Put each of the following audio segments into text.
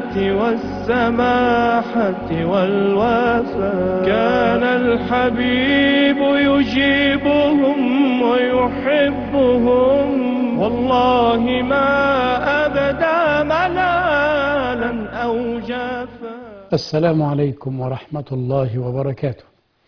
والسماحة والوفاء. كان الحبيب يجيبهم ويحبهم، والله ما أبدى ملالا أو جفا. السلام عليكم ورحمة الله وبركاته.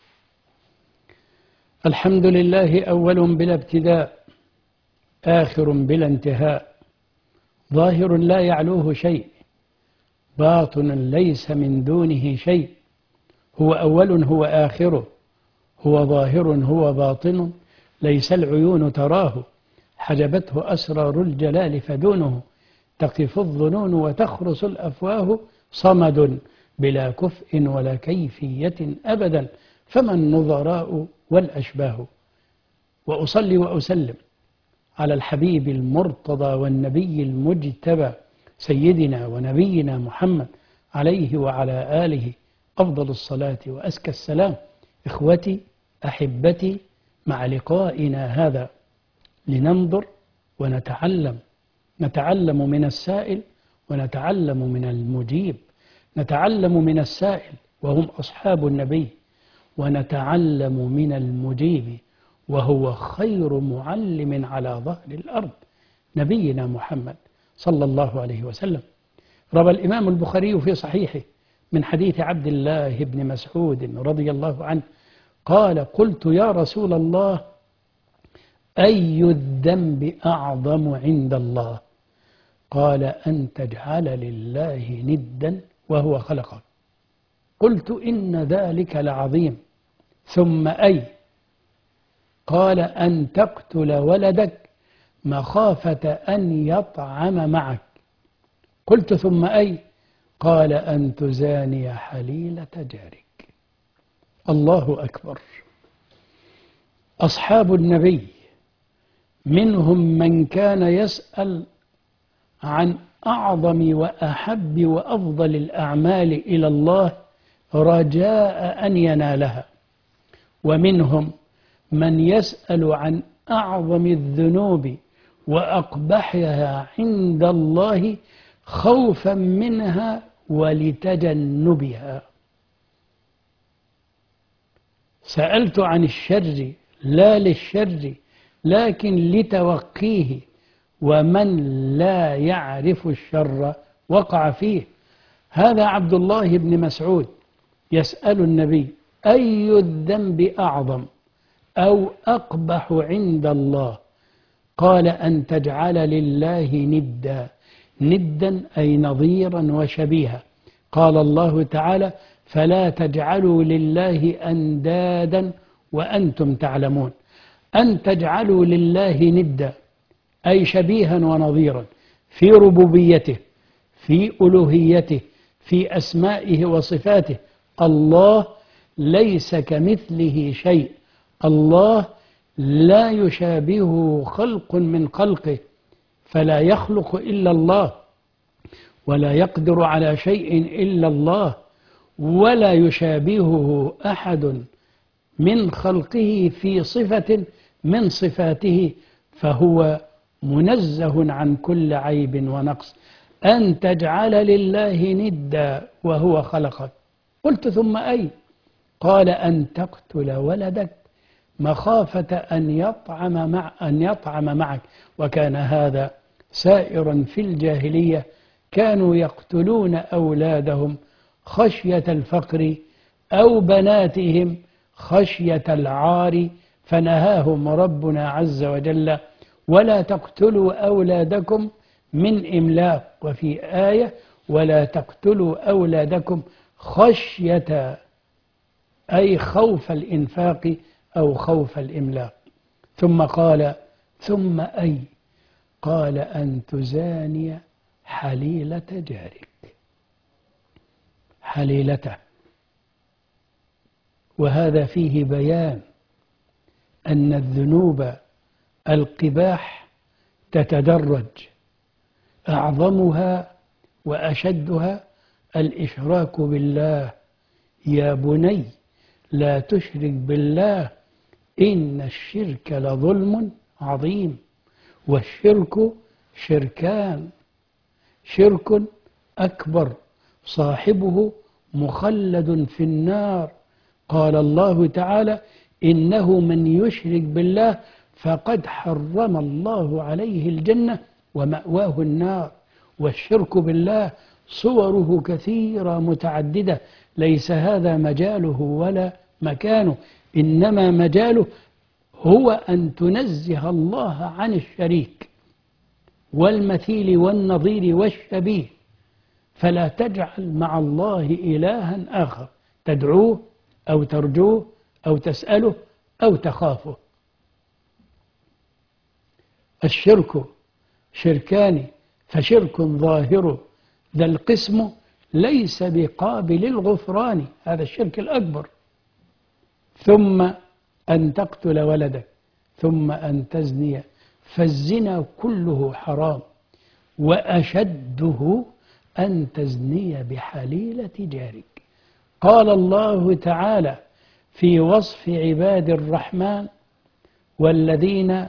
الحمد لله أول بلا ابتداء، آخر بلا انتهاء، ظاهر لا يعلوه شيء، باطن ليس من دونه شيء. هو أول هو آخر، هو ظاهر هو باطن، ليس العيون تراه، حجبته أسرار الجلال فدونه. تقف الظنون وتخرس الأفواه، صمد بلا كفء ولا كيفية أبدا، فما النظراء والأشباه. وأصلي وأسلم على الحبيب المرتضى والنبي المجتبى، سيدنا ونبينا محمد عليه وعلى آله أفضل الصلاة وأزكى السلام. إخوتي أحبتي، مع لقائنا هذا لننظر ونتعلم، نتعلم من السائل ونتعلم من المجيب، نتعلم من السائل وهم أصحاب النبي، ونتعلم من المجيب وهو خير معلم على ظهر الأرض، نبينا محمد صلى الله عليه وسلم. روى الإمام البخاري في صحيحه من حديث عبد الله بن مسعود رضي الله عنه قال: قلت يا رسول الله، أي الذنب أعظم عند الله؟ قال: أن تجعل لله ندا وهو خلقك. قلت: إن ذلك لعظيم. ثم أي؟ قال: أن تقتل ولدك مخافة أن يطعم معك. قلت: ثم أي؟ قال: أن تزاني حليلة جارك. الله أكبر. أصحاب النبي منهم من كان يسأل عن أعظم وأحب وأفضل الأعمال إلى الله رجاء أن ينالها، ومنهم من يسأل عن أعظم الذنوب وأقبحها عند الله خوفا منها ولتجنبها. سألت عن الشر لا للشر لكن لتوقيه، ومن لا يعرف الشر وقع فيه. هذا عبد الله بن مسعود يسأل النبي: أي الذنب أعظم أو أقبح عند الله؟ قال: أن تجعل لله ندا أي نظيرا وشبيها. قال الله تعالى: فلا تجعلوا لله أندادا وأنتم تعلمون. أن تجعلوا لله ندا أي شبيها ونظيرا في ربوبيته، في ألوهيته، في أسمائه وصفاته. الله ليس كمثله شيء، الله لا يشابهه خلق من خلقه، فلا يخلق إلا الله، ولا يقدر على شيء إلا الله، ولا يشابهه أحد من خلقه في صفة من صفاته، فهو منزه عن كل عيب ونقص. أن تجعل لله ندا وهو خلقك. قلت: ثم أي؟ قال: أن تقتل ولدك مخافة أن يطعم معك. وكان هذا سائرا في الجاهلية، كانوا يقتلون أولادهم خشية الفقر أو بناتهم خشية العار، فنهاهم ربنا عز وجل: ولا تقتلوا أولادكم من إملاق. وفي آية: ولا تقتلوا أولادكم خشية، أي خوف الإنفاق أو خوف الإملاق. ثم قال: ثم أي؟ قال: أن تزاني حليلة جارك. حليلته. وهذا فيه بيان أن الذنوب القباح تتدرج، أعظمها وأشدها الإشراك بالله. يا بني لا تشرك بالله إن الشرك لظلم عظيم. والشرك شركان: شرك أكبر صاحبه مخلد في النار. قال الله تعالى: إنه من يشرك بالله فقد حرم الله عليه الجنة ومأواه النار. والشرك بالله صوره كثيرة متعددة، ليس هذا مجاله ولا مكانه، إنما مجاله هو أن تنزه الله عن الشريك والمثيل والنظير والشبيه، فلا تجعل مع الله إلها آخر تدعوه أو ترجوه أو تسأله أو تخافه. الشرك شركان، فشرك ظاهر ذا القسم ليس بقابل الغفران، هذا الشرك الأكبر. ثم أن تقتل ولدك، ثم أن تزني، فالزنا كله حرام، وأشده أن تزني بحليلة جارك. قال الله تعالى في وصف عباد الرحمن: والذين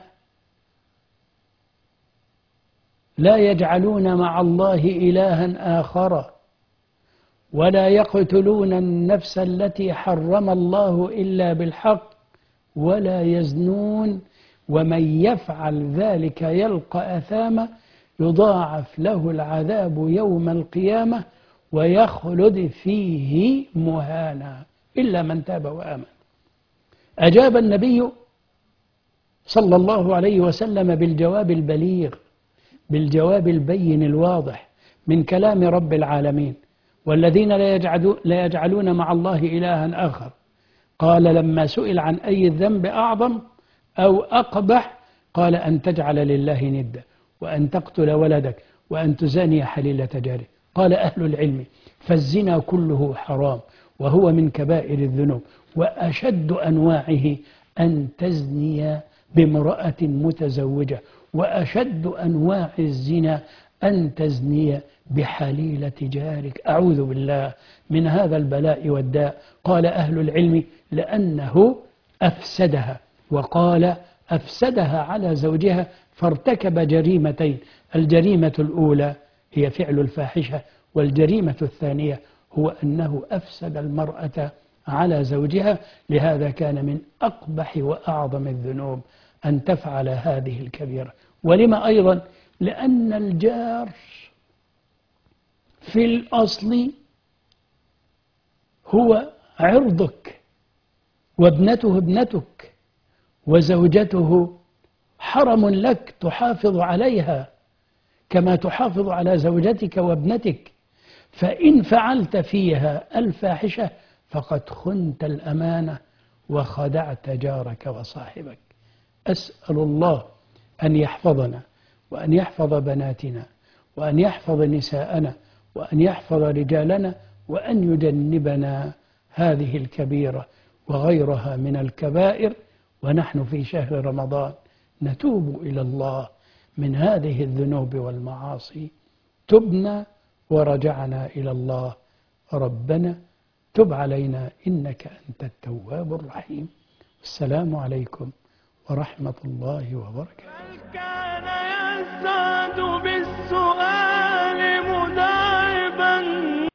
لا يجعلون مع الله إلها آخر ولا يقتلون النفس التي حرم الله إلا بالحق ولا يزنون ومن يفعل ذلك يلقى أثاما يضاعف له العذاب يوم القيامة ويخلد فيه مهانا إلا من تاب وآمن. أجاب النبي صلى الله عليه وسلم بالجواب البليغ، بالجواب البين الواضح من كلام رب العالمين: والذين لا يجعلون مع الله إلها آخر. قال لما سئل عن أي الذنب أعظم أو أقبح، قال أن تجعل لله ندا وأن تقتل ولدك وأن تزاني حليلة جارك. قال أهل العلم: فالزنا كله حرام وهو من كبائر الذنوب، وأشد أنواعه أن تزني بامرأة متزوجة، وأشد أنواع الزنا أن تزني بحليلة جارك. أعوذ بالله من هذا البلاء والداء. قال أهل العلم: لأنه أفسدها، وقال أفسدها على زوجها فارتكب جريمتين: الجريمة الأولى هي فعل الفاحشة، والجريمة الثانية هو أنه أفسد المرأة على زوجها. لهذا كان من أقبح وأعظم الذنوب أن تفعل هذه الكبيرة. ولما أيضا؟ لأن الجار في الأصل هو عرضك، وابنته ابنتك، وزوجته حرم لك تحافظ عليها كما تحافظ على زوجتك وابنتك. فإن فعلت فيها الفاحشة فقد خنت الأمانة وخدعت جارك وصاحبك. أسأل الله أن يحفظنا وأن يحفظ بناتنا وأن يحفظ نساءنا وأن يحفظ رجالنا وأن يجنبنا هذه الكبيرة وغيرها من الكبائر، ونحن في شهر رمضان نتوب إلى الله من هذه الذنوب والمعاصي. تبنا ورجعنا إلى الله. ربنا تب علينا إنك أنت التواب الرحيم. السلام عليكم ورحمة الله وبركاته.